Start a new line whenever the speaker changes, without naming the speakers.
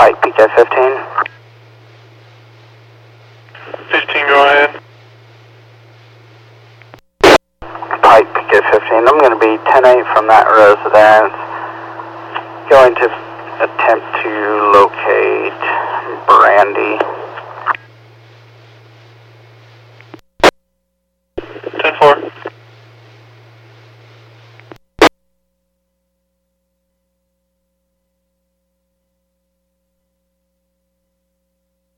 Pike, PK 15.
15, go ahead.
Pike, PK 15. I'm going to be 10-8 from that residence. Going to attempt to locate Brandy.